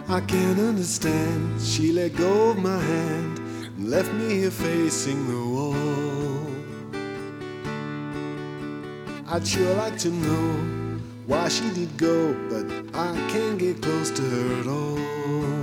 I can't understand. She let go of my hand and left me here facing the wall. I'd sure like to know why she did go, but I can't get close to her at all.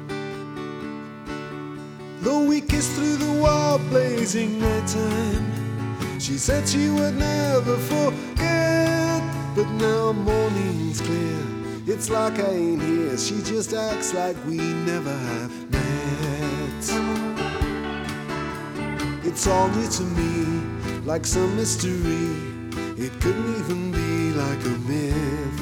Though we kissed through the wild blazing nighttime, she said she would never forget. But now morning's clear, it's like I ain't here. She just acts like we never have met. It's all new to me, like some mystery. It couldn't even be like a myth.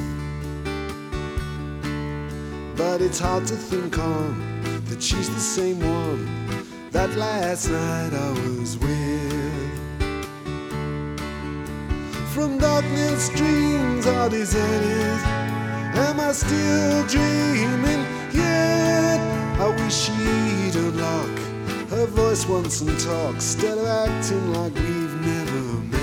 But it's hard to think on that she's the same one that last night I was with. From darkness dreams are deserted. Am I still dreaming yet? I wish she'd unlock her voice once and talk, instead of acting like we've never met.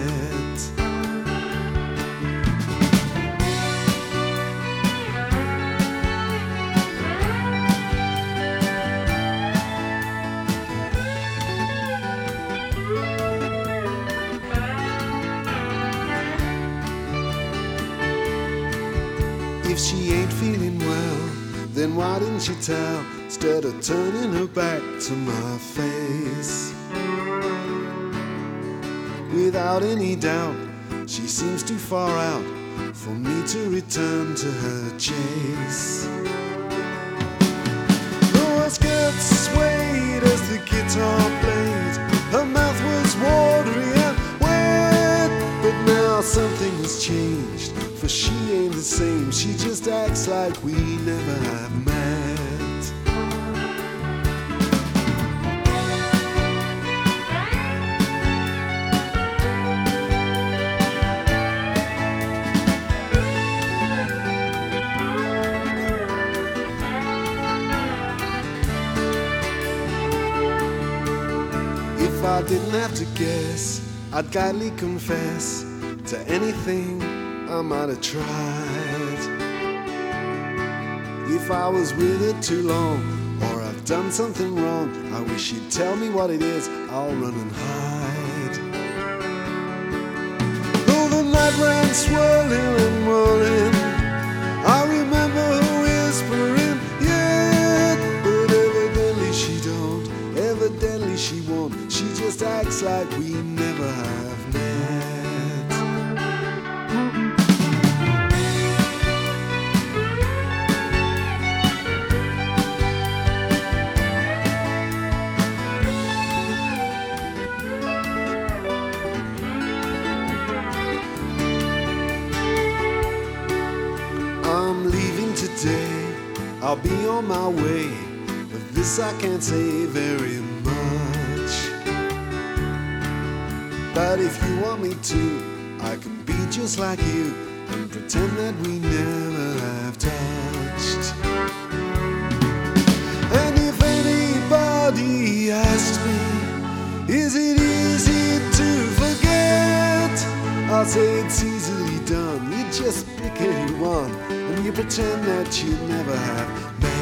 If she ain't feeling well, then why didn't she tell, instead of turning her back to my face? Without any doubt, she seems too far out for me to return to her chase. Though her skirt swayed as the guitar played, her mouth was watery and wet. But now something has changed, for she ain't the same. She just acts like we never have met. If I didn't have to guess, I'd gladly confess to anything I might have tried. If I was with her too long, or I've done something wrong, I wish she'd tell me what it is. I'll run and hide. Though the night ran swirling and whirling, I remember her whispering, yeah. But evidently she don't, evidently she won't. She just acts like we never have met. Today, I'll be on my way, but this I can't say very much. But if you want me to, I can be just like you and pretend that we never have touched. And if anybody asks me, is it easy to forget? I'll say it's easily done. You just pick anyone and you pretend that you never have met.